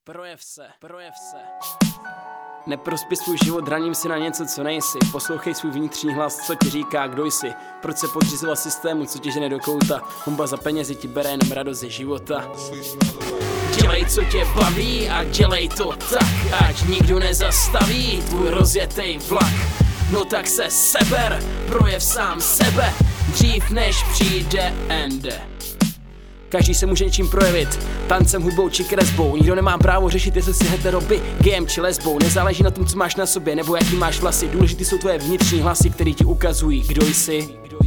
Projev se. Neprospěj svůj život hraním si na něco, co nejsi. Poslouchej svůj vnitřní hlas, co ti říká, kdo jsi. Proč se podřizoval systému, co tě žene do kouta. Honba za penězi ti bere jenom radost ze života. Dělej, co tě baví a dělej to tak, ať nikdo nezastaví tvůj rozjetej vlak. No tak se seber, projev sám sebe, dřív než přijde ende. Každý se může něčím projevit, tancem, hudbou či kresbou. Nikdo nemá právo řešit, jestli jsi heteroby, gejem či lesbou. Nezáleží na tom, co máš na sobě, nebo jaký máš vlasy. Důležitý jsou tvoje vnitřní hlasy, který ti ukazují, kdo jsi.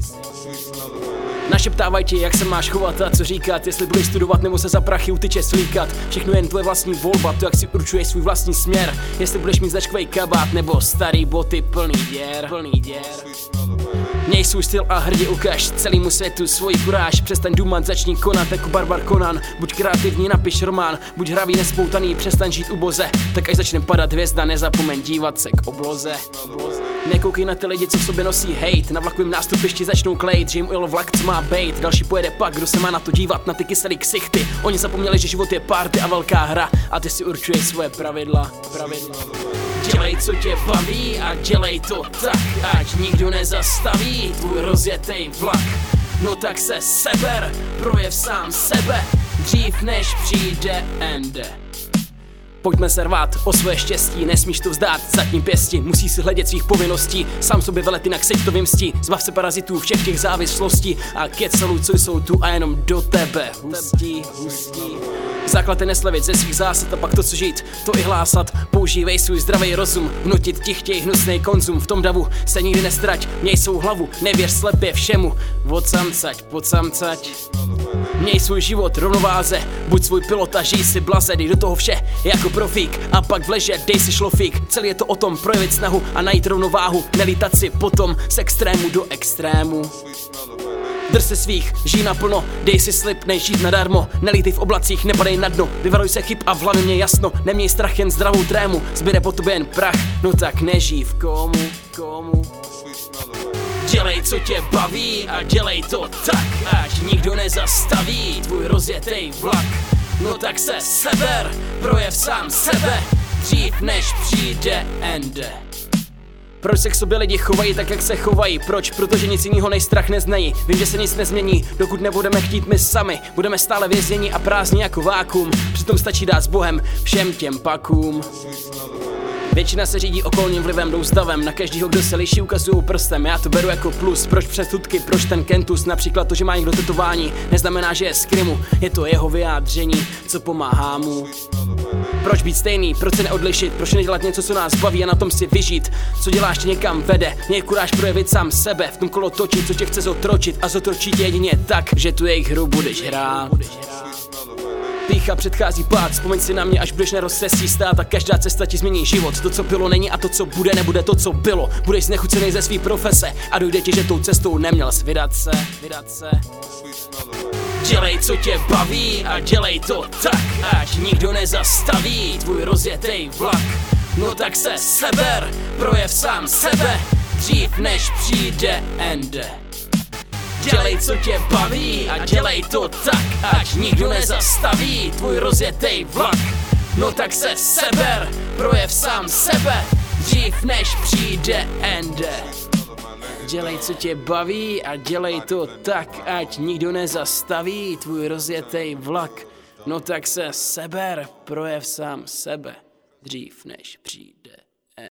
Našeptávaj ti, jak se máš chovat a co říkat. Jestli budeš studovat nebo se za prachy utyče slíkat. Všechno jen tvoje vlastní volba, to jak si určuješ svůj vlastní směr. Jestli budeš mít značkovej kabát nebo starý boty plný děr. Měj svůj styl a hrdě ukaž celému světu svoji kuráž. Přestaň důmat, začni konat jako Barbar Conan. Buď kreativní, napiš román, buď hravý, nespoutaný, přestaň žít uboze. Tak až začne padat hvězda, nezapomeň dívat se k obloze. Nekoukej na ty lidi, co v sobě nosí hejt. Na vlakovém nástupišti začnou klejt, že jim ujel vlak, co má bejt. Další pojede pak, kdo se má na to dívat, na ty kyselý ksichty. Oni zapomněli, že život je party a velká hra. A ty si určuješ svoje pravidla. Dělej, co tě baví a dělej to tak, ať nikdo nezastaví tvůj rozjetej vlak. No tak se seber, projev sám sebe, dřív než přijde ende. Pojďme se rvát o svoje štěstí, nesmíš to vzdát, zatím pěsti. Musíš si hledět svých povinností, sám sobě velet, jinak seď to vymstí. Zbav se parazitů, všech těch závislostí a kecelů, co jsou tu a jenom do tebe hustí. Základ je neslevit ze svých zásad a pak to, co žít, to i hlásat. Používej svůj zdravý rozum, vnutit ti chtěj hnusnej konzum. V tom davu se nikdy nestrať, měj svou hlavu, nevěř slepě všemu. Odsamcať. Měj svůj život rovnováze, buď svůj pilot a žij si blaze. Dej do toho vše jako profík a pak vleže dej si šlofík. Celý je to o tom projevit snahu a najít rovnováhu, nelítat si potom z extrému do extrému. Drž se svých, žij naplno, dej si slib, nežít nadarmo. Nelítej v oblacích, nepadej na dno, vyvaruj se chyb a v hlavě mě jasno. Neměj strach, jen zdravou trému, zbyde po tobě jen prach. No tak nežij v komu. Dělej, co tě baví a dělej to tak, ať nikdo nezastaví tvůj rozjetej vlak. No tak se seber, projev sám sebe, dřív než přijde ende. Proč se k sobě lidi chovají tak, jak se chovají? Proč? Protože nic jiného než strach neznají. Vím, že se nic nezmění, dokud nebudeme chtít my sami. Budeme stále věznění a prázdní jako vákuum. Přitom stačí dát s Bohem všem těm pakům. Většina se řídí okolním vlivem, jdou s davem. Na každýho, kdo se liší, ukazujou prstem. Já to beru jako plus. Proč předsudky, proč ten kentus? Například to, že má někdo tetování, neznamená, že je z Krymu. Je to jeho vyjádření, co pomáhá mu. Proč být stejný, proč se neodlišit, proč nedělat něco, co nás baví a na tom si vyžít. Co děláš, tě někam vede, měj kuráž projevit sám sebe. V tom kolo točí, co tě chce zotročit a zotročí tě jedině tak, že tu jejich hru budeš hrát. Pýcha předchází pád, vzpomeň si na mě, až budeš na rozcestí stát a každá cesta ti změní život. To, co bylo, není a to, co bude, nebude to, co bylo. Budeš znechucený ze svý profese a dojde ti, že tou cestou neměl vydat se. Dělej, co tě baví a dělej to tak, ať nikdo nezastaví tvůj rozjetej vlak. No tak se seber, projev sám sebe, dřív než přijde ende. Dělej, co tě baví a dělej to tak, ať nikdo nezastaví tvůj rozjetej vlak. No tak se seber, projev sám sebe, dřív než přijde ende. Dělej, co tě baví a dělej to tak, ať nikdo nezastaví tvůj rozjetej vlak. No tak se seber, projev sám sebe, dřív než přijde